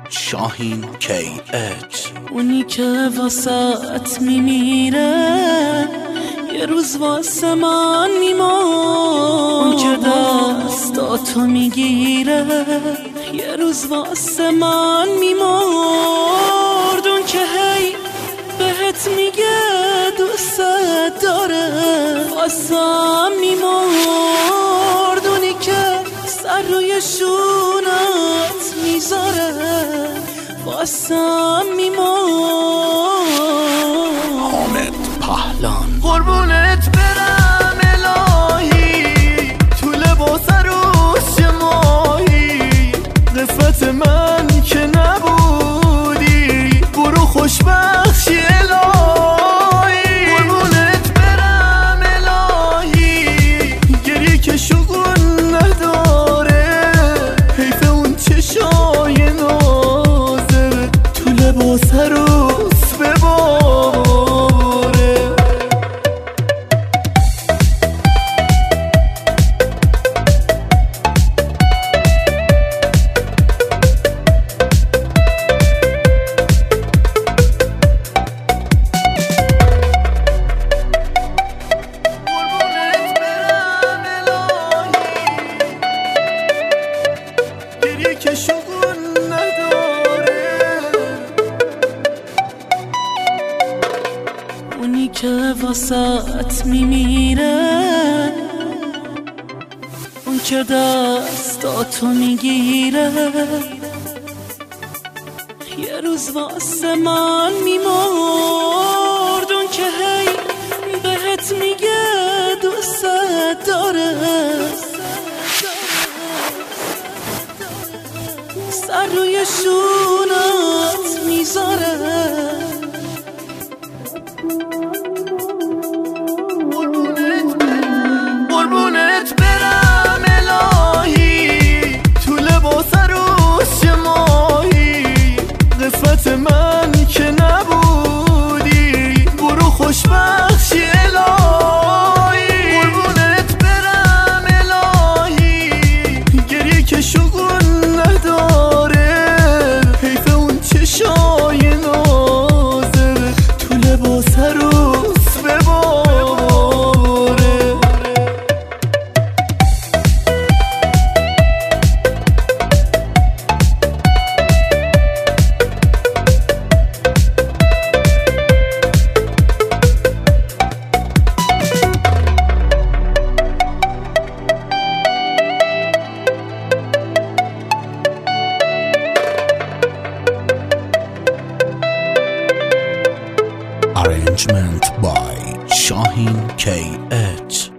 شاهین KH. اونی که واسط میمیره یه روز واسه من میمرد، اون که دستاتو میگیره یه روز واسه من میمرد، اون که هی بهت میگه دوست داره واسم میمرد، اونی که سر روی شونت میذاره واسم میمرد. حامد پهلان. قربونت برم الهی، تو لباس عروس ماهی، قسمت من که نبودی، برو خوشبخشی الهی. قربونت برم الهی، گریه که شگون نداره، حیف اون چشای نازر تو لباس عروس بباره. که شگون نداره، اونی که واسط میمیره، اون که دستاتو میگیره یه روز واسه من میمرد، اون که هی بهت میگه دوست داره سر روی شونت میذاره. قربونت برم الهی، تو لباس عروس ماهی، قسمت من که نبودی، برو خوشبخشی الهی. قربونت برم الهی، گریه که شگون نداره، حیف اون چشای نازر تو لباس عروس بباره. Arrangement by Shahin KH.